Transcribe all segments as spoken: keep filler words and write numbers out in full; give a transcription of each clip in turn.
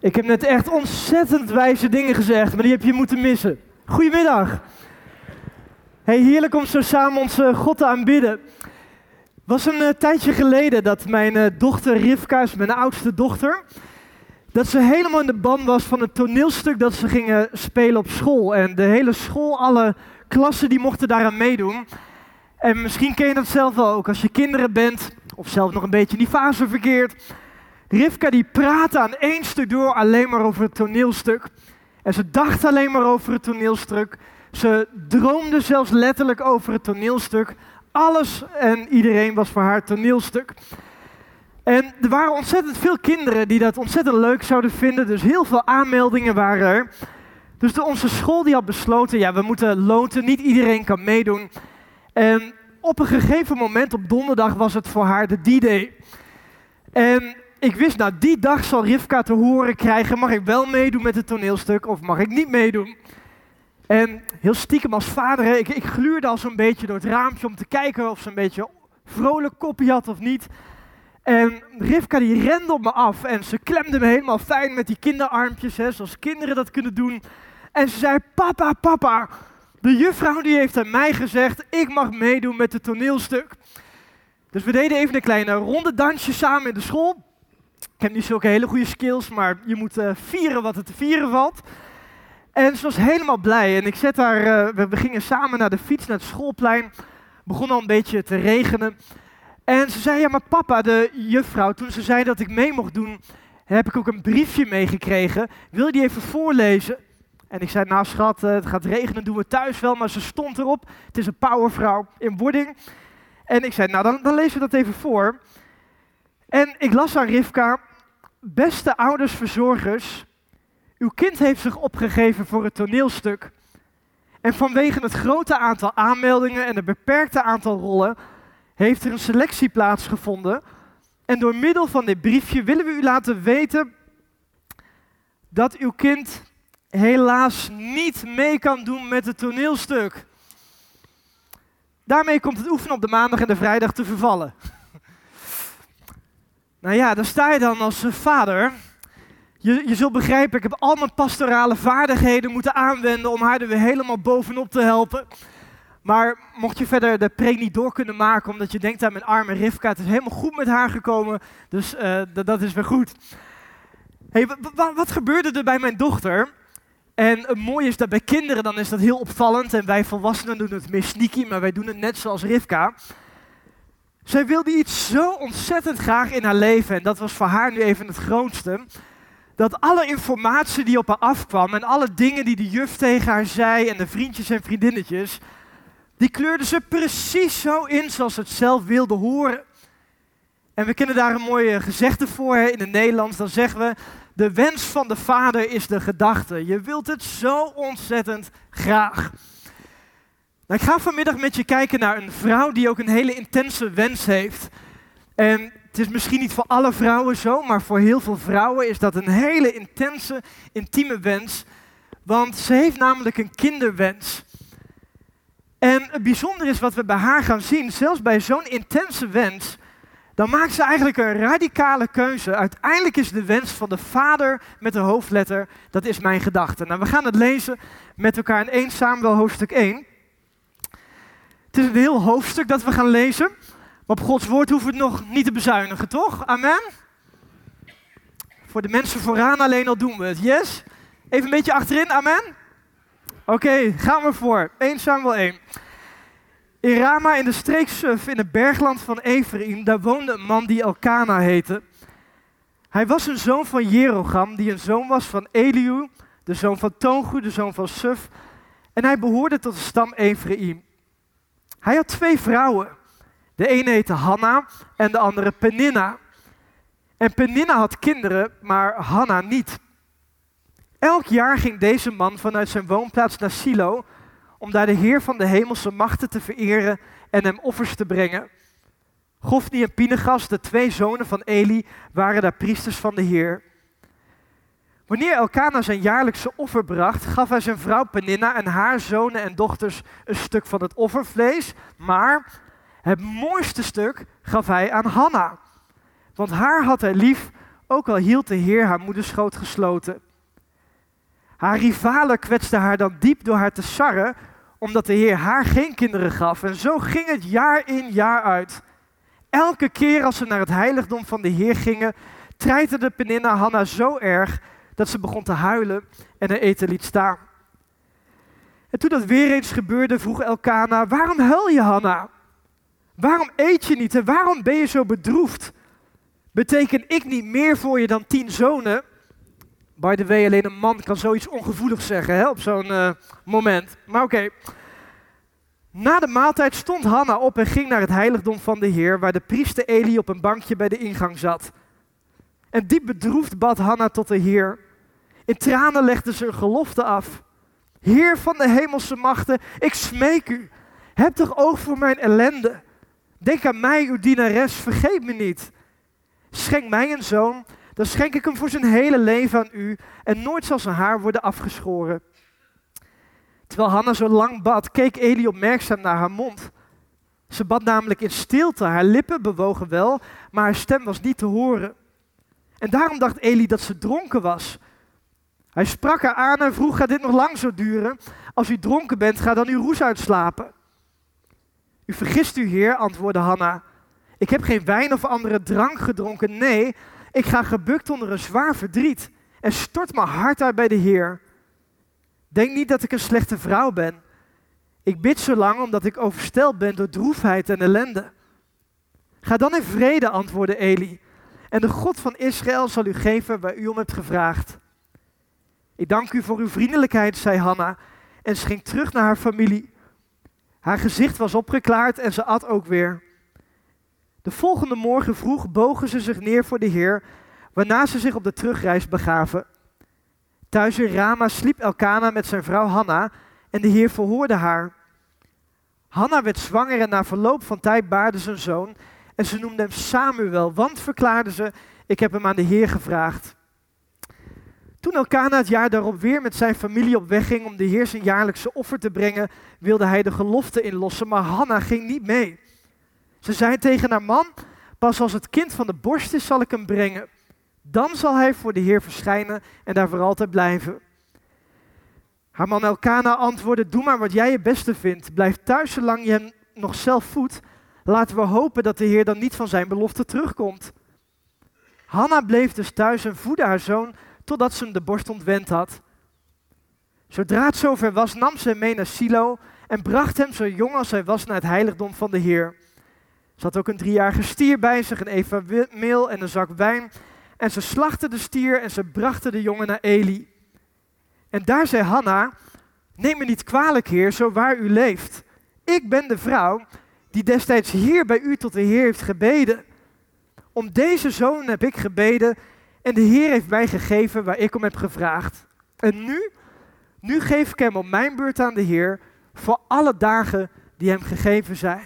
Ik heb net echt ontzettend wijze dingen gezegd, maar die heb je moeten missen. Goedemiddag. Hey, heerlijk om zo samen onze God te aanbidden. Het was een uh, tijdje geleden dat mijn uh, dochter Rivka, is mijn oudste dochter, dat ze helemaal in de ban was van het toneelstuk dat ze gingen spelen op school. En de hele school, alle klassen, die mochten daaraan meedoen. En misschien ken je dat zelf wel ook als je kinderen bent, of zelf nog een beetje in die fase verkeert. Rivka die praatte aan één stuk door alleen maar over het toneelstuk. En ze dacht alleen maar over het toneelstuk. Ze droomde zelfs letterlijk over het toneelstuk. Alles en iedereen was voor haar toneelstuk. En er waren ontzettend veel kinderen die dat ontzettend leuk zouden vinden. Dus heel veel aanmeldingen waren er. Dus de, onze school die had besloten, ja, we moeten loten, niet iedereen kan meedoen. En op een gegeven moment, op donderdag, was het voor haar de D-Day. En ik wist, nou, die dag zal Rivka te horen krijgen, mag ik wel meedoen met het toneelstuk of mag ik niet meedoen? En heel stiekem als vader, hè, ik, ik gluurde al zo'n beetje door het raampje om te kijken of ze een beetje vrolijk koppie had of niet. En Rivka die rende op me af en ze klemde me helemaal fijn met die kinderarmpjes, hè, zoals kinderen dat kunnen doen. En ze zei, papa, papa, de juffrouw die heeft aan mij gezegd, ik mag meedoen met het toneelstuk. Dus we deden even een kleine rondedansje samen in de school. Ik heb niet zulke hele goede skills, maar je moet uh, vieren wat er te vieren valt. En ze was helemaal blij. En ik zet haar, uh, we, we gingen samen naar de fiets, naar het schoolplein. Begon al een beetje te regenen. En ze zei, ja maar papa, de juffrouw, toen ze zei dat ik mee mocht doen, heb ik ook een briefje meegekregen. Wil je die even voorlezen? En ik zei, nou schat, uh, het gaat regenen, doen we thuis wel. Maar ze stond erop, het is een powervrouw in wording. En ik zei, nou dan, dan lezen we dat even voor. En ik las aan Rivka, beste ouders, verzorgers, uw kind heeft zich opgegeven voor het toneelstuk. En vanwege het grote aantal aanmeldingen en het beperkte aantal rollen heeft er een selectie plaatsgevonden. En door middel van dit briefje willen we u laten weten dat uw kind helaas niet mee kan doen met het toneelstuk. Daarmee komt het oefenen op de maandag en de vrijdag te vervallen. Nou ja, daar sta je dan als vader. Je, je zult begrijpen, ik heb al mijn pastorale vaardigheden moeten aanwenden om haar er weer helemaal bovenop te helpen. Maar mocht je verder de preek niet door kunnen maken, omdat je denkt aan mijn arme Rivka, het is helemaal goed met haar gekomen, dus uh, d- dat is weer goed. Hey, w- w- wat gebeurde er bij mijn dochter? En het mooie is dat bij kinderen dan is dat heel opvallend en wij volwassenen doen het meer sneaky, maar wij doen het net zoals Rivka. Zij wilde iets zo ontzettend graag in haar leven en dat was voor haar nu even het grootste. Dat alle informatie die op haar afkwam en alle dingen die de juf tegen haar zei en de vriendjes en vriendinnetjes, die kleurde ze precies zo in zoals ze het zelf wilde horen. En we kennen daar een mooie gezegde voor hè, in het Nederlands. Dan zeggen we, de wens van de vader is de gedachte. Je wilt het zo ontzettend graag. Nou, ik ga vanmiddag met je kijken naar een vrouw die ook een hele intense wens heeft. En het is misschien niet voor alle vrouwen zo, maar voor heel veel vrouwen is dat een hele intense, intieme wens. Want ze heeft namelijk een kinderwens. En het bijzondere is wat we bij haar gaan zien, zelfs bij zo'n intense wens, dan maakt ze eigenlijk een radicale keuze. Uiteindelijk is de wens van de vader met de hoofdletter, dat is mijn gedachte. Nou, we gaan het lezen met elkaar in één Samuel hoofdstuk één. Het is een heel hoofdstuk dat we gaan lezen. Maar op Gods woord hoeven we het nog niet te bezuinigen, toch? Amen? Voor de mensen vooraan alleen al doen we het. Yes? Even een beetje achterin, amen? Oké, okay, gaan we voor. één Samuel één. In Rama in de streek Suf, in het bergland van Ephraim, daar woonde een man die Elkana heette. Hij was een zoon van Jerogam, die een zoon was van Eliu, de zoon van Togu, de zoon van Suf. En hij behoorde tot de stam Ephraim. Hij had twee vrouwen. De ene heette Hanna en de andere Peninna. En Peninna had kinderen, maar Hanna niet. Elk jaar ging deze man vanuit zijn woonplaats naar Silo, om daar de Heer van de hemelse machten te vereren en hem offers te brengen. Gofni en Pinegas, de twee zonen van Eli, waren daar priesters van de Heer. Wanneer Elkana zijn jaarlijkse offer bracht, gaf hij zijn vrouw Peninna en haar zonen en dochters een stuk van het offervlees, maar het mooiste stuk gaf hij aan Hanna. Want haar had hij lief ook al hield de Heer haar moederschoot gesloten. Haar rivalen kwetsten haar dan diep door haar te sarren, omdat de Heer haar geen kinderen gaf. En zo ging het jaar in jaar uit. Elke keer als ze naar het heiligdom van de Heer gingen, treiterde Peninnah Hanna zo erg dat ze begon te huilen en haar eten liet staan. En toen dat weer eens gebeurde, vroeg Elkana: waarom huil je, Hanna? Waarom eet je niet en waarom ben je zo bedroefd? Beteken ik niet meer voor je dan tien zonen? By the way, alleen een man kan zoiets ongevoeligs zeggen, hè, op zo'n uh, moment. Maar oké. Okay. Na de maaltijd stond Hanna op en ging naar het heiligdom van de Heer, waar de priester Eli op een bankje bij de ingang zat. En diep bedroefd bad Hanna tot de Heer. In tranen legde ze een gelofte af. Heer van de hemelse machten, ik smeek u, heb toch oog voor mijn ellende. Denk aan mij, uw dienares, vergeet me niet. Schenk mij een zoon, dan schenk ik hem voor zijn hele leven aan u en nooit zal zijn haar worden afgeschoren. Terwijl Hanna zo lang bad, keek Eli opmerkzaam naar haar mond. Ze bad namelijk in stilte, haar lippen bewogen wel, maar haar stem was niet te horen. En daarom dacht Eli dat ze dronken was. Hij sprak haar aan en vroeg: gaat dit nog lang zo duren? Als u dronken bent, ga dan uw roes uitslapen. U vergist u, Heer, antwoordde Hanna. Ik heb geen wijn of andere drank gedronken, nee, ik ga gebukt onder een zwaar verdriet en stort mijn hart uit bij de Heer. Denk niet dat ik een slechte vrouw ben. Ik bid zo lang omdat ik overstelpt ben door droefheid en ellende. Ga dan in vrede, antwoordde Eli, en de God van Israël zal u geven waar u om hebt gevraagd. Ik dank u voor uw vriendelijkheid, zei Hanna, en ze ging terug naar haar familie. Haar gezicht was opgeklaard en ze at ook weer. De volgende morgen vroeg bogen ze zich neer voor de Heer, waarna ze zich op de terugreis begaven. Thuis in Rama sliep Elkana met zijn vrouw Hanna en de Heer verhoorde haar. Hanna werd zwanger en na verloop van tijd baarde ze een zoon en ze noemde hem Samuel, want, verklaarde ze, ik heb hem aan de Heer gevraagd. Toen Elkana het jaar daarop weer met zijn familie op weg ging om de Heer zijn jaarlijkse offer te brengen, wilde hij de gelofte inlossen, maar Hanna ging niet mee. Ze zei tegen haar man: pas als het kind van de borst is, zal ik hem brengen. Dan zal hij voor de Heer verschijnen en daar voor altijd blijven. Haar man Elkana antwoordde: doe maar wat jij je beste vindt. Blijf thuis zolang je hem nog zelf voedt. Laten we hopen dat de Heer dan niet van zijn belofte terugkomt. Hanna bleef dus thuis en voedde haar zoon totdat ze hem de borst ontwend had. Zodra het zover was, nam ze hem mee naar Silo en bracht hem zo jong als hij was naar het heiligdom van de Heer. Ze had ook een driejarige stier bij zich, een eva meel en een zak wijn. En ze slachtte de stier en ze brachten de jongen naar Eli. En daar zei Hanna: neem me niet kwalijk, Heer, zo waar u leeft. Ik ben de vrouw die destijds hier bij u tot de Heer heeft gebeden. Om deze zoon heb ik gebeden en de Heer heeft mij gegeven waar ik om heb gevraagd. En nu, nu geef ik hem op mijn beurt aan de Heer voor alle dagen die hem gegeven zijn.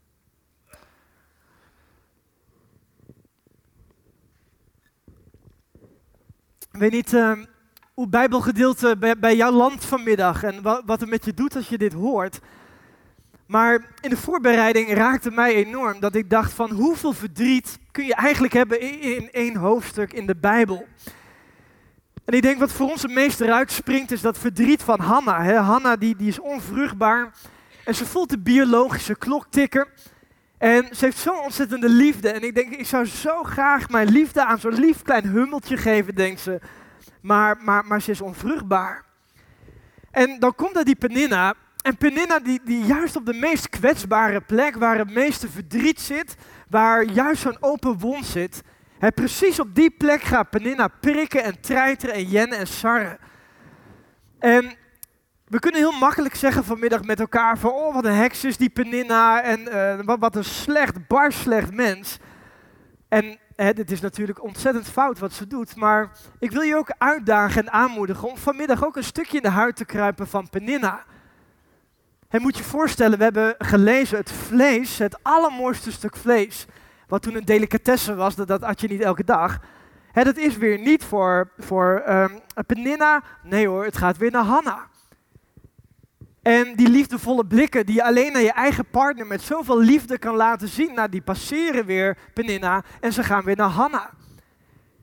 Ik weet niet uh, hoe het Bijbelgedeelte bij, bij jouw land vanmiddag en wat, wat het met je doet als je dit hoort. Maar in de voorbereiding raakte mij enorm dat ik dacht van hoeveel verdriet kun je eigenlijk hebben in, in één hoofdstuk in de Bijbel. En ik denk wat voor ons het meest eruit springt is dat verdriet van Hanna. Hè? Hanna die, die is onvruchtbaar en ze voelt de biologische klok tikken. En ze heeft zo'n ontzettende liefde. En ik denk, ik zou zo graag mijn liefde aan zo'n lief klein hummeltje geven, denkt ze. Maar, maar, maar ze is onvruchtbaar. En dan komt er die Peninnah. En Peninnah die, die juist op de meest kwetsbare plek, waar het meeste verdriet zit, waar juist zo'n open wond zit. Hè, precies op die plek gaat Peninnah prikken en treiteren en jennen en sarren. En we kunnen heel makkelijk zeggen vanmiddag met elkaar van, oh wat een heks is die Peninnah en uh, wat, wat een slecht, bar slecht mens. En hè, dit is natuurlijk ontzettend fout wat ze doet, maar ik wil je ook uitdagen en aanmoedigen om vanmiddag ook een stukje in de huid te kruipen van Peninnah. En moet je voorstellen, we hebben gelezen het vlees, het allermooiste stuk vlees, wat toen een delicatesse was, dat, dat at je niet elke dag. Hè, dat is weer niet voor, voor um, Peninnah, nee hoor, het gaat weer naar Hanna. En die liefdevolle blikken die je alleen naar je eigen partner met zoveel liefde kan laten zien, nou, die passeren weer Peninnah en ze gaan weer naar Hanna.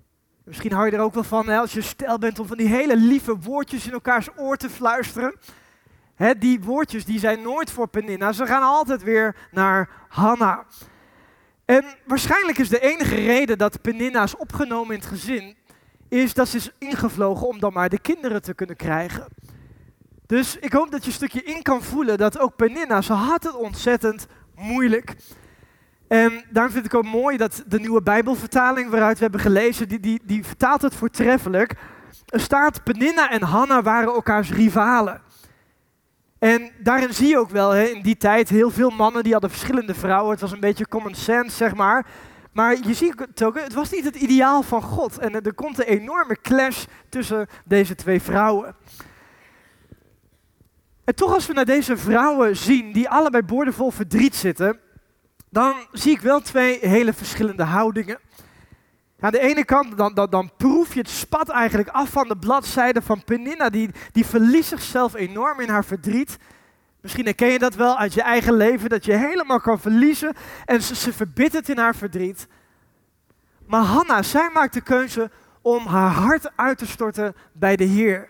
Misschien hou je er ook wel van, hè, als je stel bent om van die hele lieve woordjes in elkaars oor te fluisteren. Hè, die woordjes die zijn nooit voor Peninnah, ze gaan altijd weer naar Hannah. En waarschijnlijk is de enige reden dat Peninnah is opgenomen in het gezin, is dat ze is ingevlogen om dan maar de kinderen te kunnen krijgen. Dus ik hoop dat je een stukje in kan voelen dat ook Peninnah, ze had het ontzettend moeilijk. En daarom vind ik ook mooi dat de nieuwe Bijbelvertaling waaruit we hebben gelezen, die, die, die vertaalt het voortreffelijk. Er staat, Peninnah en Hannah waren elkaars rivalen. En daarin zie je ook wel, hè, in die tijd, heel veel mannen die hadden verschillende vrouwen. Het was een beetje common sense, zeg maar. Maar je ziet het ook, het was niet het ideaal van God. En er komt een enorme clash tussen deze twee vrouwen. En toch als we naar deze vrouwen zien, die allebei boordevol verdriet zitten, dan zie ik wel twee hele verschillende houdingen. Aan de ene kant, dan, dan, dan proef je het spat eigenlijk af van de bladzijde van Peninnah. Die, die verliest zichzelf enorm in haar verdriet. Misschien herken je dat wel uit je eigen leven, dat je helemaal kan verliezen. En ze, ze verbittert in haar verdriet. Maar Hannah, zij maakt de keuze om haar hart uit te storten bij de Heer.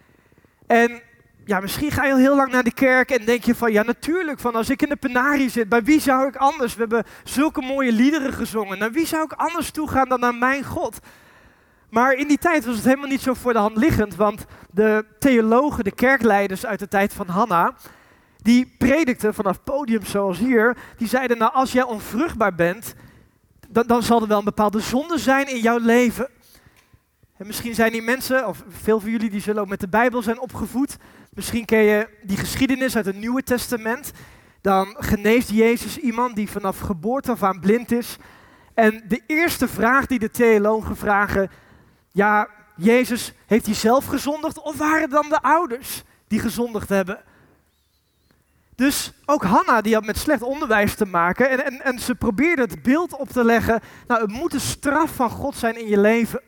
En ja, misschien ga je al heel lang naar de kerk en denk je van, ja natuurlijk, van als ik in de penarie zit, bij wie zou ik anders? We hebben zulke mooie liederen gezongen. Naar wie zou ik anders toe gaan dan naar mijn God? Maar in die tijd was het helemaal niet zo voor de hand liggend, want de theologen, de kerkleiders uit de tijd van Hannah, die predikten vanaf podium zoals hier, die zeiden, nou als jij onvruchtbaar bent, dan, dan zal er wel een bepaalde zonde zijn in jouw leven. En misschien zijn die mensen, of veel van jullie die zullen ook met de Bijbel zijn opgevoed. Misschien ken je die geschiedenis uit het Nieuwe Testament. Dan geneest Jezus iemand die vanaf geboorte af aan blind is. En de eerste vraag die de theologen vragen, ja, Jezus, heeft hij zelf gezondigd of waren het dan de ouders die gezondigd hebben? Dus ook Hannah die had met slecht onderwijs te maken en, en, en ze probeerde het beeld op te leggen, nou het moet een straf van God zijn in je leven.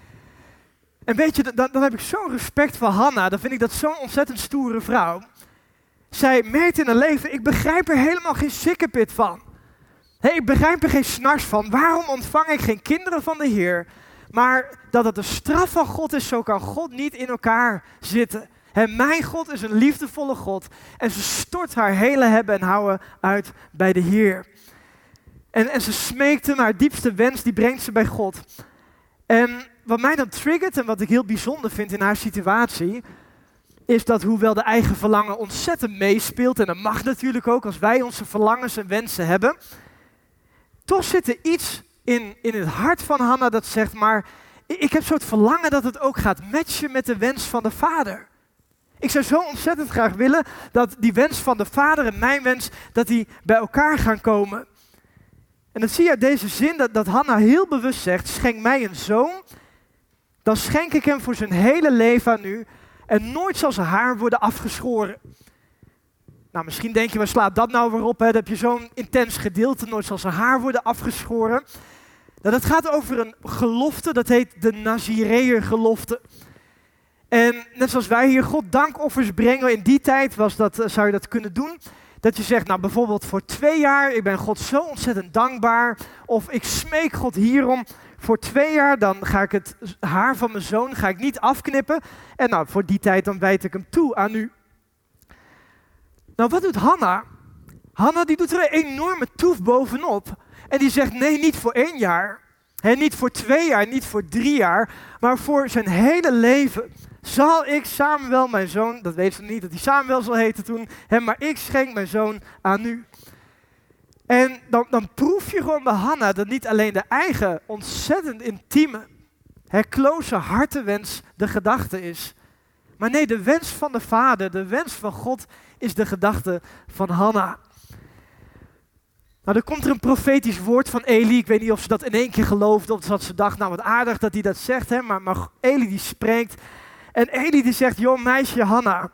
En weet je, dan, dan heb ik zo'n respect voor Hannah, dan vind ik dat zo'n ontzettend stoere vrouw. Zij merkt in haar leven, ik begrijp er helemaal geen sikkepit van. Hey, ik begrijp er geen snars van. Waarom ontvang ik geen kinderen van de Heer? Maar dat het de straf van God is, zo kan God niet in elkaar zitten. En mijn God is een liefdevolle God. En ze stort haar hele hebben en houden uit bij de Heer. En, en ze smeekt hem, haar diepste wens, die brengt ze bij God. En wat mij dan triggert en wat ik heel bijzonder vind in haar situatie, is dat hoewel de eigen verlangen ontzettend meespeelt, en dat mag natuurlijk ook als wij onze verlangens en wensen hebben, toch zit er iets in, in het hart van Hannah dat zegt, maar ik heb zo het verlangen dat het ook gaat matchen met de wens van de Vader. Ik zou zo ontzettend graag willen dat die wens van de Vader en mijn wens, dat die bij elkaar gaan komen. En dat zie je uit deze zin, dat, dat Hannah heel bewust zegt, schenk mij een zoon, dan schenk ik hem voor zijn hele leven aan u en nooit zal zijn haar worden afgeschoren. Nou, misschien denk je, waar slaat dat nou weer op? Hè? Dan heb je zo'n intens gedeelte, nooit zal zijn haar worden afgeschoren. Nou, dat gaat over een gelofte, dat heet de Nazireër gelofte. En net zoals wij hier God dankoffers brengen, in die tijd was dat, zou je dat kunnen doen. Dat je zegt, nou bijvoorbeeld voor twee jaar, ik ben God zo ontzettend dankbaar. Of ik smeek God hierom, voor twee jaar dan ga ik het haar van mijn zoon ga ik niet afknippen. En nou, voor die tijd dan wijd ik hem toe aan u. Nou, wat doet Hannah? Hannah die doet er een enorme toef bovenop. En die zegt, nee, niet voor één jaar. He, niet voor twee jaar, niet voor drie jaar. Maar voor zijn hele leven zal ik Samuel, mijn zoon, dat weet ze niet, dat hij Samuel zal heten toen. He, maar ik schenk mijn zoon aan u. En dan, dan proef je gewoon bij Hannah dat niet alleen de eigen ontzettend intieme, he, close hartenwens de gedachte is. Maar nee, de wens van de Vader, de wens van God is de gedachte van Hannah. Nou, dan komt er een profetisch woord van Eli. Ik weet niet of ze dat in één keer geloofde, of dat ze dacht, nou wat aardig dat hij dat zegt. Hè? Maar, maar Eli die spreekt. En Eli die zegt, joh meisje Hannah.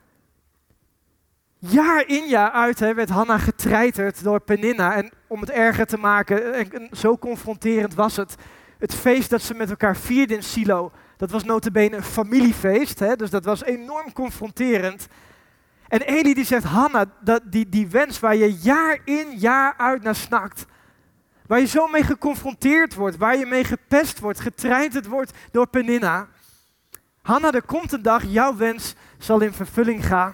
Jaar in jaar uit hè, werd Hannah getreiterd door Peninnah. En om het erger te maken, en, en zo confronterend was het. Het feest dat ze met elkaar vierden in Silo. Dat was nota bene een familiefeest. Hè? Dus dat was enorm confronterend. En Eli die zegt, Hannah, dat, die, die wens waar je jaar in jaar uit naar snakt. Waar je zo mee geconfronteerd wordt, waar je mee gepest wordt, getreiterd wordt door Peninnah. Hanna, er komt een dag, jouw wens zal in vervulling gaan.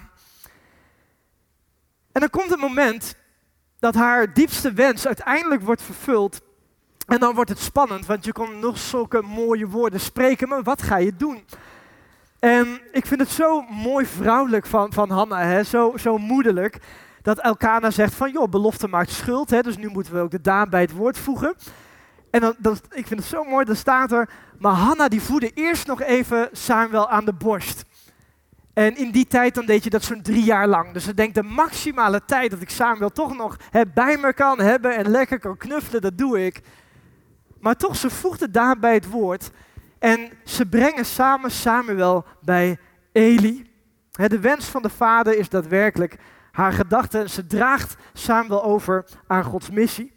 En dan komt het moment dat haar diepste wens uiteindelijk wordt vervuld. En dan wordt het spannend, want je kon nog zulke mooie woorden spreken, maar wat ga je doen? En ik vind het zo mooi vrouwelijk van, van Hanna, hè? Zo, zo moederlijk, dat Elkana zegt van, joh, belofte maakt schuld, hè? Dus nu moeten we ook de daad bij het woord voegen. En dan, dan, ik vind het zo mooi, dan staat er, maar Hanna die voedde eerst nog even Samuel aan de borst. En in die tijd dan deed je dat zo'n drie jaar lang. Dus ze denkt, de maximale tijd dat ik Samuel toch nog hè, bij me kan hebben en lekker kan knuffelen, dat doe ik. Maar toch, ze voegde daar bij het woord en ze brengen samen Samuel bij Eli. Hè, de wens van de vader is daadwerkelijk haar gedachte en ze draagt Samuel over aan Gods missie.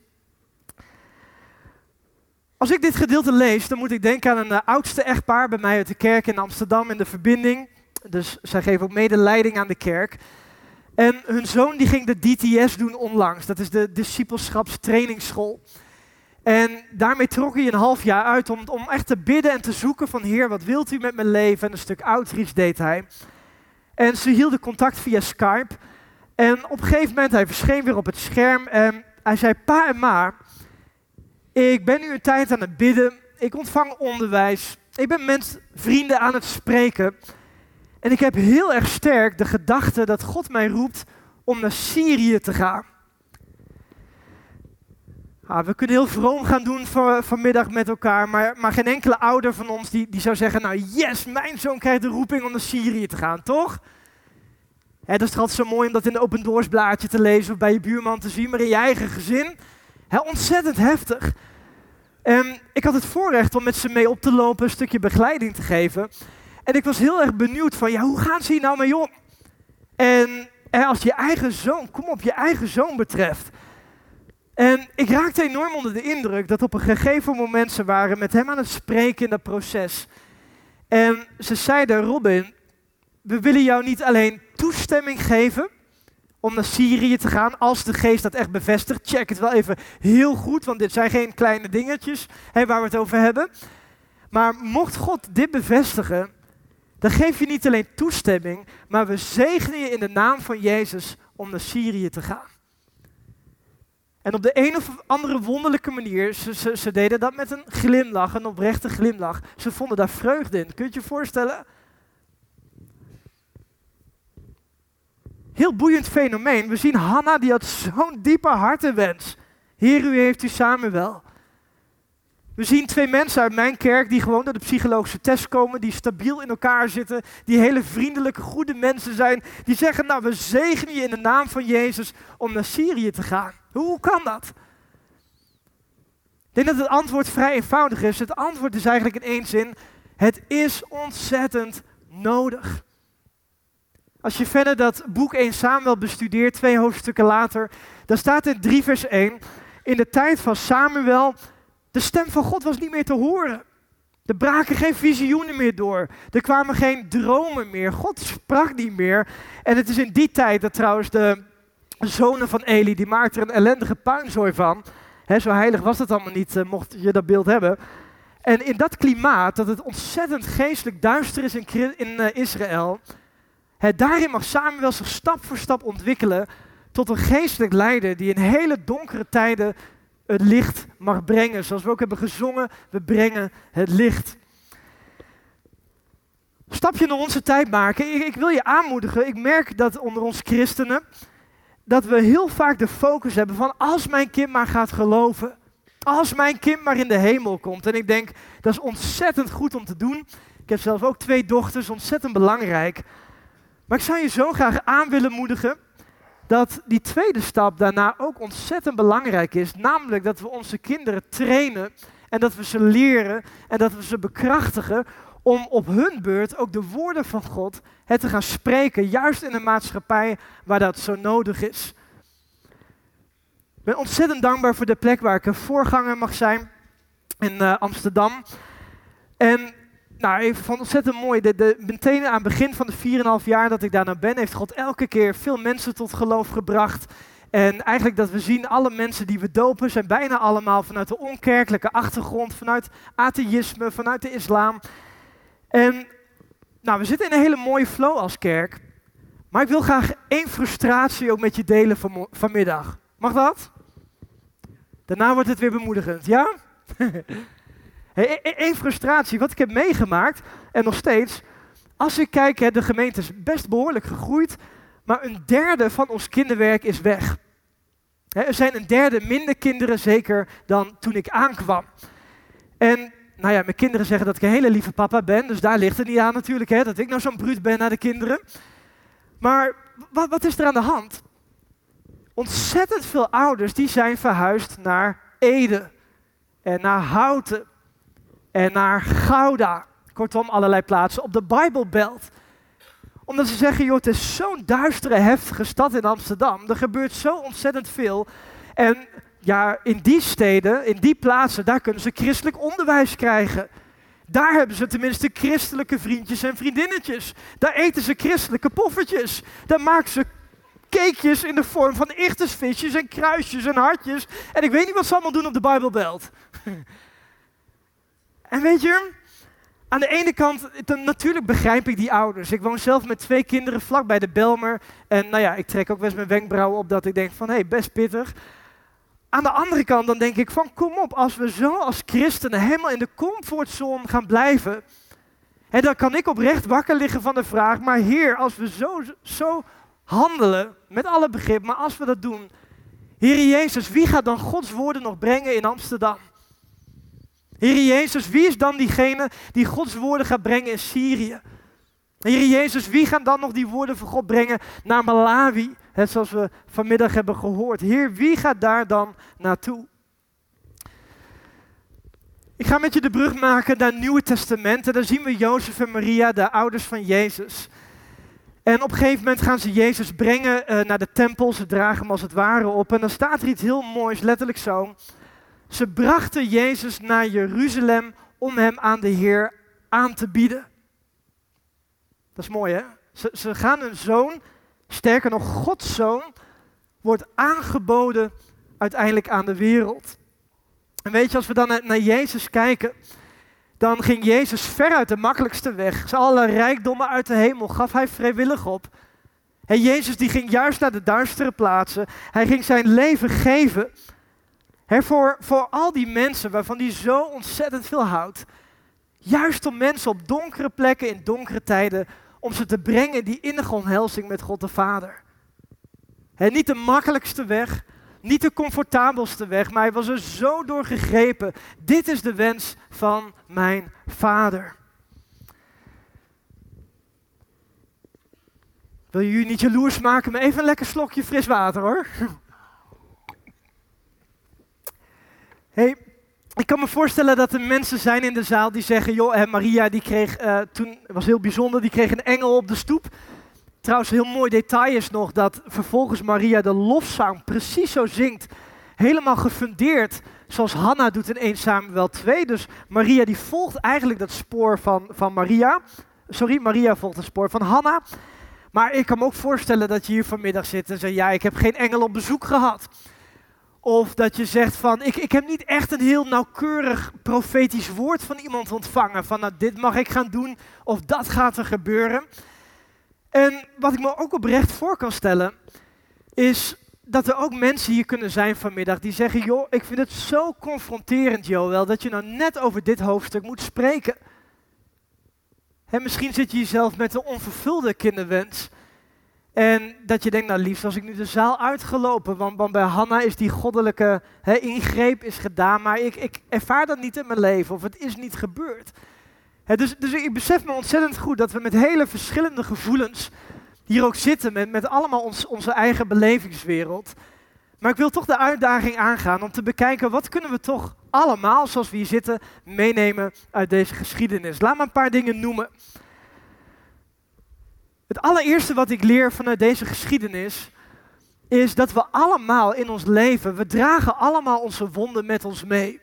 Als ik dit gedeelte lees, dan moet ik denken aan een uh, oudste echtpaar bij mij uit de kerk in Amsterdam in de verbinding. Dus zij geven ook mede leiding aan de kerk. En hun zoon die ging de D T S doen onlangs. Dat is de discipelschapstrainingsschool. En daarmee trok hij een half jaar uit om, om echt te bidden en te zoeken van Heer, wat wilt u met mijn leven? En een stuk outreach deed hij. En ze hielden contact via Skype. En op een gegeven moment, hij verscheen weer op het scherm en hij zei, pa en ma, ik ben nu een tijd aan het bidden, ik ontvang onderwijs, ik ben mensen, vrienden aan het spreken. En ik heb heel erg sterk de gedachte dat God mij roept om naar Syrië te gaan. Ah, we kunnen heel vroom gaan doen voor, vanmiddag met elkaar, maar, maar geen enkele ouder van ons die, die zou zeggen, nou yes, mijn zoon krijgt de roeping om naar Syrië te gaan, toch? Hè, dat is toch altijd zo mooi om dat in een open doors blaadje te lezen of bij je buurman te zien, maar in je eigen gezin, hè, ontzettend heftig. En ik had het voorrecht om met ze mee op te lopen, een stukje begeleiding te geven. En ik was heel erg benieuwd van, ja, hoe gaan ze hier nou mee om? En, en als je eigen zoon, kom op je eigen zoon betreft. En ik raakte enorm onder de indruk dat op een gegeven moment ze waren met hem aan het spreken in dat proces. En ze zeiden, Robin, we willen jou niet alleen toestemming geven om naar Syrië te gaan, als de geest dat echt bevestigt. Check het wel even heel goed, want dit zijn geen kleine dingetjes hè, waar we het over hebben. Maar mocht God dit bevestigen, dan geef je niet alleen toestemming, maar we zegenen je in de naam van Jezus om naar Syrië te gaan. En op de een of andere wonderlijke manier, ze, ze, ze deden dat met een glimlach, een oprechte glimlach. Ze vonden daar vreugde in. Kun je je voorstellen? Heel boeiend fenomeen. We zien Hanna, die had zo'n diepe hartenwens. Heer, u heeft u Samuel. We zien twee mensen uit mijn kerk die gewoon door de psychologische test komen, die stabiel in elkaar zitten, die hele vriendelijke, goede mensen zijn, die zeggen, nou, we zegenen je in de naam van Jezus om naar Syrië te gaan. Hoe kan dat? Ik denk dat het antwoord vrij eenvoudig is. Het antwoord is eigenlijk in één zin, het is ontzettend nodig. Als je verder dat boek één Samuel bestudeert, twee hoofdstukken later, dan staat in drie vers één, in de tijd van Samuel, de stem van God was niet meer te horen. Er braken geen visioenen meer door. Er kwamen geen dromen meer. God sprak niet meer. En het is in die tijd dat trouwens de zonen van Eli, die maakten er een ellendige puinzooi van. He, zo heilig was het allemaal niet, uh, mocht je dat beeld hebben. En in dat klimaat, dat het ontzettend geestelijk duister is in, in uh, Israël, he, daarin mag Samuel zich stap voor stap ontwikkelen tot een geestelijk leider die in hele donkere tijden het licht mag brengen. Zoals we ook hebben gezongen, we brengen het licht. Stapje naar onze tijd maken. Ik, ik wil je aanmoedigen, ik merk dat onder ons christenen, dat we heel vaak de focus hebben van als mijn kind maar gaat geloven. Als mijn kind maar in de hemel komt. En ik denk, dat is ontzettend goed om te doen. Ik heb zelf ook twee dochters, ontzettend belangrijk. Maar ik zou je zo graag aan willen moedigen dat die tweede stap daarna ook ontzettend belangrijk is. Namelijk dat we onze kinderen trainen en dat we ze leren en dat we ze bekrachtigen om op hun beurt ook de woorden van God het te gaan spreken. Juist in een maatschappij waar dat zo nodig is. Ik ben ontzettend dankbaar voor de plek waar ik een voorganger mag zijn in uh, Amsterdam. En nou, ik vond het ontzettend mooi. De, de, meteen aan het begin van de vier en een half jaar dat ik daar nou ben, heeft God elke keer veel mensen tot geloof gebracht. En eigenlijk dat we zien, alle mensen die we dopen zijn bijna allemaal vanuit de onkerkelijke achtergrond, vanuit atheïsme, vanuit de islam. En nou, we zitten in een hele mooie flow als kerk. Maar ik wil graag één frustratie ook met je delen van, vanmiddag. Mag dat? Daarna wordt het weer bemoedigend, ja? Eén frustratie, wat ik heb meegemaakt, en nog steeds. Als ik kijk, hè, de gemeente is best behoorlijk gegroeid, maar een derde van ons kinderwerk is weg. Hè, er zijn een derde minder kinderen zeker dan toen ik aankwam. En nou ja, mijn kinderen zeggen dat ik een hele lieve papa ben, dus daar ligt het niet aan natuurlijk, hè, dat ik nou zo'n bruut ben naar de kinderen. Maar wat, wat is er aan de hand? Ontzettend veel ouders die zijn verhuisd naar Ede en naar Houten en naar Gouda. Kortom, allerlei plaatsen op de Bijbelbelt. Omdat ze zeggen, joh, het is zo'n duistere, heftige stad in Amsterdam. Er gebeurt zo ontzettend veel. En ja, in die steden, in die plaatsen, daar kunnen ze christelijk onderwijs krijgen. Daar hebben ze tenminste christelijke vriendjes en vriendinnetjes. Daar eten ze christelijke poffertjes. Daar maken ze cakejes in de vorm van ichtersvisjes en kruisjes en hartjes. En ik weet niet wat ze allemaal doen op de Bijbelbelt. En weet je, aan de ene kant, natuurlijk begrijp ik die ouders. Ik woon zelf met twee kinderen vlak bij de Belmer. En nou ja, ik trek ook wel eens mijn wenkbrauwen op dat ik denk van, hé, hey, best pittig. Aan de andere kant dan denk ik van, kom op, als we zo als christenen helemaal in de comfortzone gaan blijven. En dan kan ik oprecht wakker liggen van de vraag, maar Heer, als we zo, zo handelen, met alle begrip, maar als we dat doen. Heer Jezus, wie gaat dan Gods woorden nog brengen in Amsterdam? Heer Jezus, wie is dan diegene die Gods woorden gaat brengen in Syrië? Heer Jezus, wie gaat dan nog die woorden van God brengen naar Malawi? Net zoals we vanmiddag hebben gehoord. Heer, wie gaat daar dan naartoe? Ik ga met je de brug maken naar het Nieuwe Testament. En daar zien we Jozef en Maria, de ouders van Jezus. En op een gegeven moment gaan ze Jezus brengen uh, naar de tempel. Ze dragen hem als het ware op. En dan staat er iets heel moois, letterlijk zo. Ze brachten Jezus naar Jeruzalem om hem aan de Heer aan te bieden. Dat is mooi, hè? Ze, ze gaan hun zoon, sterker nog Gods zoon, wordt aangeboden uiteindelijk aan de wereld. En weet je, als we dan naar, naar Jezus kijken, dan ging Jezus veruit de makkelijkste weg. Alle rijkdommen uit de hemel gaf hij vrijwillig op. En Jezus die ging juist naar de duistere plaatsen. Hij ging zijn leven geven. He, voor, voor al die mensen waarvan hij zo ontzettend veel houdt. Juist om mensen op donkere plekken in donkere tijden, om ze te brengen in die innige omhelzing met God de Vader. He, niet de makkelijkste weg, niet de comfortabelste weg, maar hij was er zo door gegrepen. Dit is de wens van mijn Vader. Wil je jullie niet jaloers maken, maar even een lekker slokje fris water hoor. Hey, ik kan me voorstellen dat er mensen zijn in de zaal die zeggen, joh, hè, Maria die kreeg, uh, toen was heel bijzonder, die kreeg een engel op de stoep. Trouwens, een heel mooi detail is nog dat vervolgens Maria de lofzang precies zo zingt. Helemaal gefundeerd, zoals Hanna doet in Eerste Samuel twee. Dus Maria die volgt eigenlijk dat spoor van, van Maria. Sorry, Maria volgt het spoor van Hanna. Maar ik kan me ook voorstellen dat je hier vanmiddag zit en zegt, ja, ik heb geen engel op bezoek gehad. Of dat je zegt van, ik, ik heb niet echt een heel nauwkeurig profetisch woord van iemand ontvangen. Van, nou, dit mag ik gaan doen of dat gaat er gebeuren. En wat ik me ook oprecht voor kan stellen, is dat er ook mensen hier kunnen zijn vanmiddag die zeggen, joh, ik vind het zo confronterend, Joël, dat je nou net over dit hoofdstuk moet spreken. En misschien zit je jezelf met een onvervulde kinderwens. En dat je denkt, nou liefst als ik nu de zaal uitgelopen, want, want bij Hanna is die goddelijke he, ingreep is gedaan, maar ik, ik ervaar dat niet in mijn leven of het is niet gebeurd. He, dus, dus ik besef me ontzettend goed dat we met hele verschillende gevoelens hier ook zitten, met, met allemaal ons, onze eigen belevingswereld. Maar ik wil toch de uitdaging aangaan om te bekijken, wat kunnen we toch allemaal, zoals we hier zitten, meenemen uit deze geschiedenis. Laat me een paar dingen noemen. Het allereerste wat ik leer vanuit deze geschiedenis is dat we allemaal in ons leven, we dragen allemaal onze wonden met ons mee.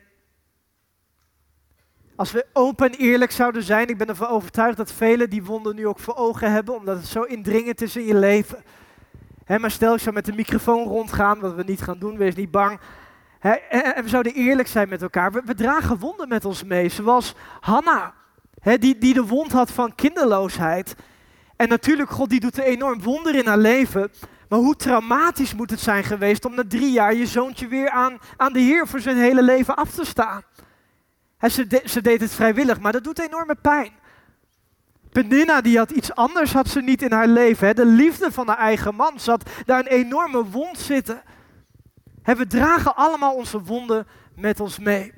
Als we open en eerlijk zouden zijn, ik ben ervan overtuigd dat velen die wonden nu ook voor ogen hebben, omdat het zo indringend is in je leven. He, maar stel ik zou met de microfoon rondgaan, wat we niet gaan doen, wees niet bang. He, en, en we zouden eerlijk zijn met elkaar. We, we dragen wonden met ons mee, zoals Hanna, he, die, die de wond had van kinderloosheid. En natuurlijk, God die doet een enorm wonder in haar leven. Maar hoe traumatisch moet het zijn geweest om na drie jaar je zoontje weer aan, aan de Heer voor zijn hele leven af te staan. He, ze, de, ze deed het vrijwillig, maar dat doet enorme pijn. Peninnah die had iets anders, had ze niet in haar leven. He. De liefde van haar eigen man zat daar een enorme wond zitten. He, we dragen allemaal onze wonden met ons mee.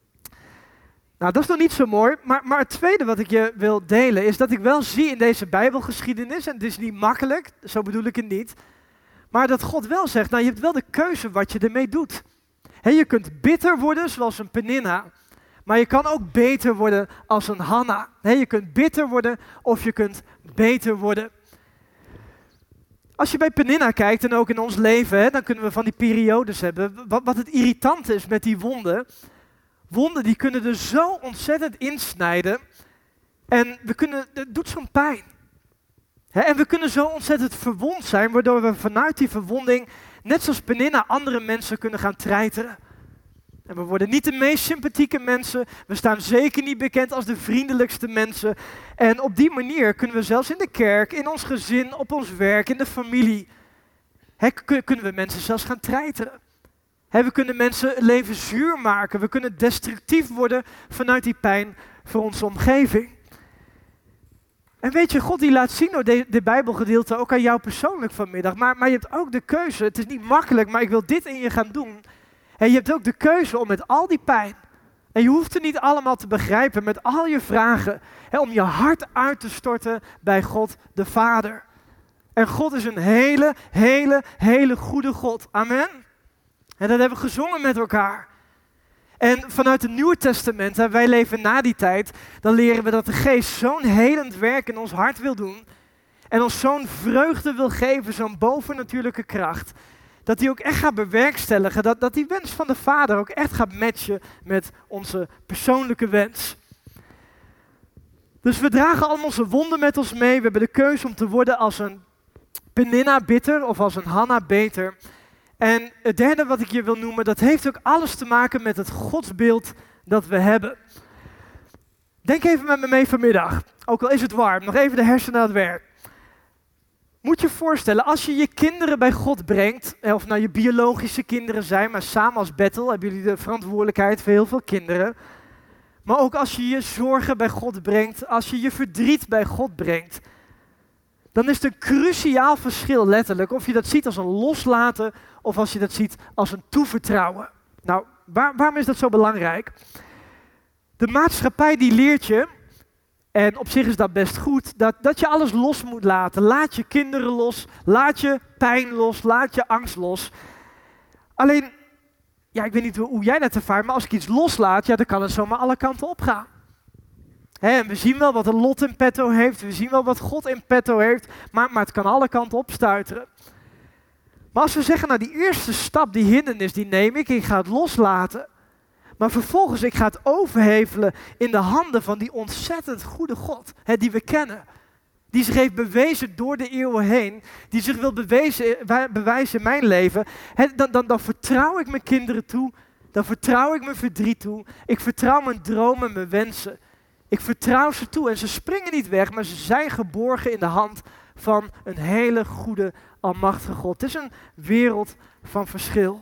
Nou, dat is nog niet zo mooi, maar, maar het tweede wat ik je wil delen is dat ik wel zie in deze Bijbelgeschiedenis, en het is niet makkelijk, zo bedoel ik het niet, maar dat God wel zegt, nou je hebt wel de keuze wat je ermee doet. He, je kunt bitter worden zoals een Peninnah, maar je kan ook beter worden als een Hanna. He, je kunt bitter worden of je kunt beter worden. Als je bij Peninnah kijkt en ook in ons leven, he, dan kunnen we van die periodes hebben, wat, wat het irritant is met die wonden. Wonden die kunnen er zo ontzettend insnijden en we kunnen, het doet zo'n pijn. He, en we kunnen zo ontzettend verwond zijn, waardoor we vanuit die verwonding, net zoals Peninnah, andere mensen kunnen gaan treiteren. En we worden niet de meest sympathieke mensen, we staan zeker niet bekend als de vriendelijkste mensen. En op die manier kunnen we zelfs in de kerk, in ons gezin, op ons werk, in de familie, he, kunnen we mensen zelfs gaan treiteren. He, we kunnen mensen het leven zuur maken. We kunnen destructief worden vanuit die pijn voor onze omgeving. En weet je, God die laat zien door dit de Bijbelgedeelte ook aan jou persoonlijk vanmiddag. Maar, maar je hebt ook de keuze, het is niet makkelijk, maar ik wil dit in je gaan doen. En je hebt ook de keuze om met al die pijn, en je hoeft het niet allemaal te begrijpen, met al je vragen, he, om je hart uit te storten bij God de Vader. En God is een hele, hele, hele goede God. Amen. En dat hebben we gezongen met elkaar. En vanuit het Nieuwe Testament, hè, wij leven na die tijd, dan leren we dat de Geest zo'n helend werk in ons hart wil doen. En ons zo'n vreugde wil geven, zo'n bovennatuurlijke kracht. Dat hij ook echt gaat bewerkstelligen, dat, dat die wens van de Vader ook echt gaat matchen met onze persoonlijke wens. Dus we dragen allemaal onze wonden met ons mee. We hebben de keuze om te worden als een Peninnah bitter of als een Hanna beter. En het derde wat ik je wil noemen, dat heeft ook alles te maken met het godsbeeld dat we hebben. Denk even met me mee vanmiddag, ook al is het warm, nog even de hersenen aan het werk. Moet je je voorstellen, als je je kinderen bij God brengt, of nou je biologische kinderen zijn, maar samen als Bethel hebben jullie de verantwoordelijkheid voor heel veel kinderen. Maar ook als je je zorgen bij God brengt, als je je verdriet bij God brengt. Dan is het een cruciaal verschil letterlijk of je dat ziet als een loslaten of als je dat ziet als een toevertrouwen. Nou, waar, waarom is dat zo belangrijk? De maatschappij die leert je, en op zich is dat best goed, dat, dat je alles los moet laten. Laat je kinderen los, laat je pijn los, laat je angst los. Alleen, ja, ik weet niet hoe, hoe jij dat ervaart, maar als ik iets loslaat, ja, dan kan het zomaar alle kanten opgaan. He, en we zien wel wat een Lot in petto heeft, we zien wel wat God in petto heeft, maar, maar het kan alle kanten opstuiteren. Maar als we zeggen, nou die eerste stap, die hindernis, die neem ik, ik ga het loslaten. Maar vervolgens, ik ga het overhevelen in de handen van die ontzettend goede God, he, die we kennen. Die zich heeft bewezen door de eeuwen heen, die zich wil bewezen, bewijzen in mijn leven. He, dan, dan, dan vertrouw ik mijn kinderen toe, dan vertrouw ik mijn verdriet toe, ik vertrouw mijn dromen en mijn wensen. Ik vertrouw ze toe en ze springen niet weg, maar ze zijn geborgen in de hand van een hele goede, almachtige God. Het is een wereld van verschil.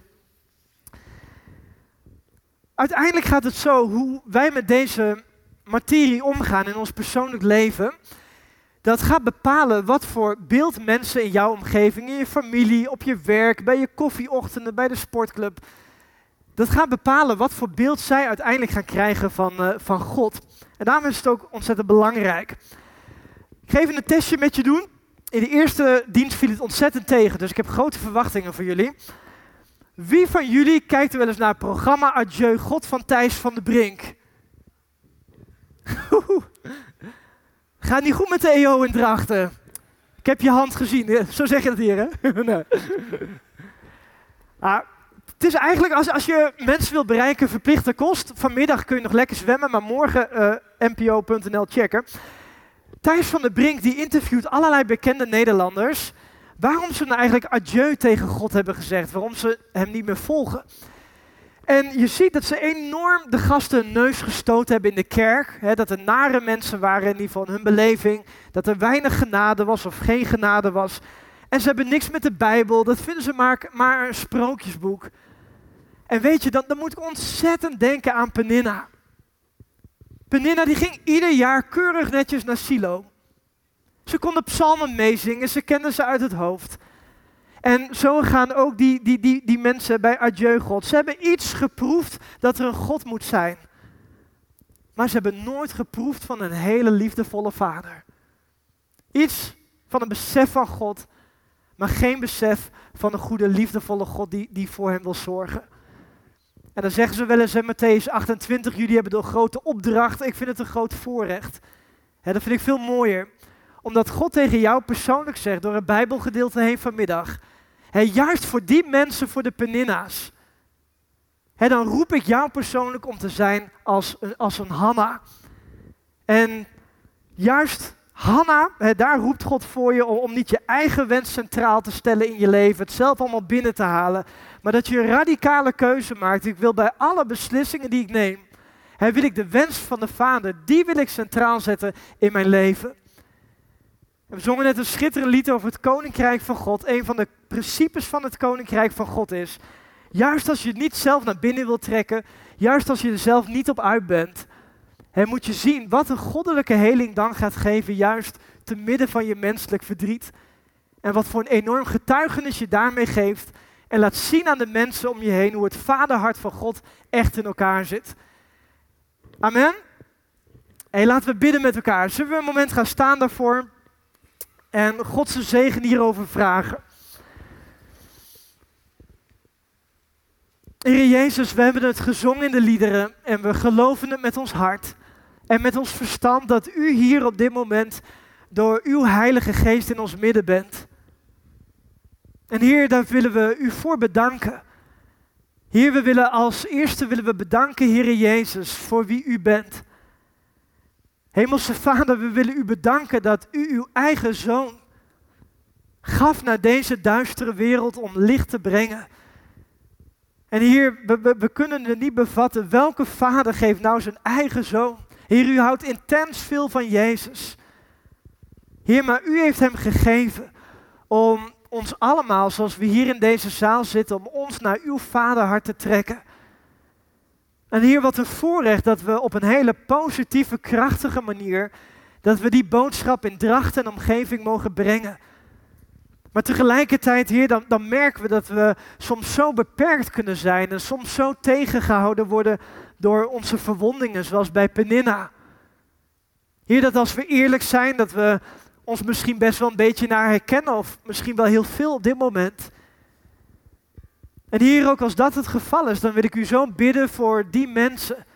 Uiteindelijk gaat het zo, hoe wij met deze materie omgaan in ons persoonlijk leven, dat gaat bepalen wat voor beeld mensen in jouw omgeving, in je familie, op je werk, bij je koffieochtenden, bij de sportclub, dat gaat bepalen wat voor beeld zij uiteindelijk gaan krijgen van, uh, van God. En daarom is het ook ontzettend belangrijk. Ik ga even een testje met je doen. In de eerste dienst viel het ontzettend tegen, dus ik heb grote verwachtingen voor jullie. Wie van jullie kijkt er wel eens naar het programma Adieu God van Thijs van de Brink? Gaat niet goed met de E O in Drachten. Ik heb je hand gezien, zo zeg je dat hier, hè? Nee. Ah, het is eigenlijk, als, als je mensen wilt bereiken, verplichte kost. Vanmiddag kun je nog lekker zwemmen, maar morgen uh, n p o punt n l checken. Thijs van der Brink die interviewt allerlei bekende Nederlanders. waarom ze nou eigenlijk adieu tegen God hebben gezegd, waarom ze hem niet meer volgen. En je ziet dat ze enorm de gasten hun neus gestoten hebben in de kerk. Hè, dat er nare mensen waren, in ieder geval in hun beleving. Dat er weinig genade was of geen genade was. En ze hebben niks met de Bijbel, dat vinden ze maar, maar een sprookjesboek. En weet je, dan, dan moet ik ontzettend denken aan Peninna. Peninna die ging ieder jaar keurig netjes naar Silo. Ze konden psalmen meezingen, ze kenden ze uit het hoofd. En zo gaan ook die, die, die, die mensen bij Adieu God. Ze hebben iets geproefd dat er een God moet zijn. Maar ze hebben nooit geproefd van een hele liefdevolle vader. Iets van een besef van God, maar geen besef van een goede liefdevolle God die, die voor hem wil zorgen. En dan zeggen ze wel eens in Mattheüs achtentwintig, jullie hebben de grote opdracht. Ik vind het een groot voorrecht. He, dat vind ik veel mooier. Omdat God tegen jou persoonlijk zegt, door een Bijbelgedeelte heen vanmiddag. He, juist voor die mensen, voor de Peninna's. He, dan roep ik jou persoonlijk om te zijn als, als een Hanna. En juist Hanna, he, daar roept God voor je om, om niet je eigen wens centraal te stellen in je leven. Het zelf allemaal binnen te halen. Maar dat je een radicale keuze maakt. Ik wil bij alle beslissingen die ik neem. He, wil ik de wens van de Vader, die wil ik centraal zetten in mijn leven. En we zongen net een schitterend lied over het Koninkrijk van God. Een van de principes van het Koninkrijk van God is, juist als je het niet zelf naar binnen wilt trekken, juist als je er zelf niet op uit bent, he, moet je zien wat een goddelijke heling dan gaat geven, juist te midden van je menselijk verdriet. En wat voor een enorm getuigenis je daarmee geeft. En laat zien aan de mensen om je heen hoe het vaderhart van God echt in elkaar zit. Amen. Hey, laten we bidden met elkaar. Zullen we een moment gaan staan daarvoor? En God zijn zegen hierover vragen. Heer Jezus, we hebben het gezongen in de liederen. En we geloven het met ons hart. En met ons verstand dat u hier op dit moment door uw Heilige Geest in ons midden bent. En Heer, daar willen we u voor bedanken. Heer, we willen als eerste willen we bedanken, Heer Jezus, voor wie u bent. Hemelse Vader, we willen u bedanken dat u uw eigen Zoon gaf naar deze duistere wereld om licht te brengen. En Heer, we, we, we kunnen het niet bevatten. Welke vader geeft nou zijn eigen Zoon? Heer, u houdt intens veel van Jezus. Heer, maar u heeft hem gegeven om ons allemaal, zoals we hier in deze zaal zitten, om ons naar uw vaderhart te trekken. En Heer, wat een voorrecht dat we op een hele positieve, krachtige manier, dat we die boodschap in Drachten en omgeving mogen brengen. Maar tegelijkertijd, Heer, dan, dan merken we dat we soms zo beperkt kunnen zijn en soms zo tegengehouden worden door onze verwondingen, zoals bij Peninna. Heer, dat als we eerlijk zijn, dat we ons misschien best wel een beetje naar herkennen, of misschien wel heel veel op dit moment. En Heer, ook als dat het geval is, dan wil ik u zo bidden voor die mensen,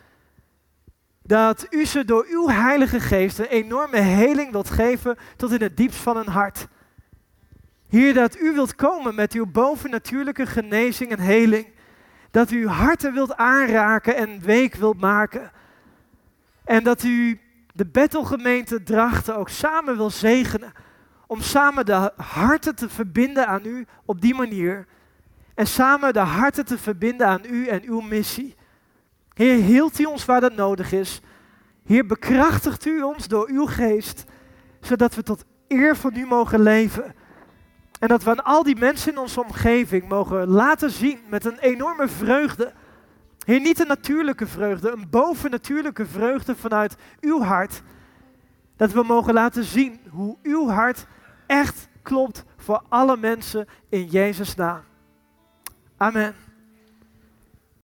dat u ze door uw Heilige Geest een enorme heling wilt geven tot in het diepst van hun hart. Heer, dat u wilt komen met uw bovennatuurlijke genezing en heling. Dat u harten wilt aanraken en week wilt maken. En dat u de Bethelgemeente Drachten ook samen wil zegenen. Om samen de harten te verbinden aan u op die manier. En samen de harten te verbinden aan u en uw missie. Heer, hield u ons waar dat nodig is. Heer, bekrachtigt u ons door uw geest. Zodat we tot eer van u mogen leven. En dat we aan al die mensen in onze omgeving mogen laten zien met een enorme vreugde. Heer, niet een natuurlijke vreugde, een bovennatuurlijke vreugde vanuit uw hart. Dat we mogen laten zien hoe uw hart echt klopt voor alle mensen in Jezus' naam. Amen.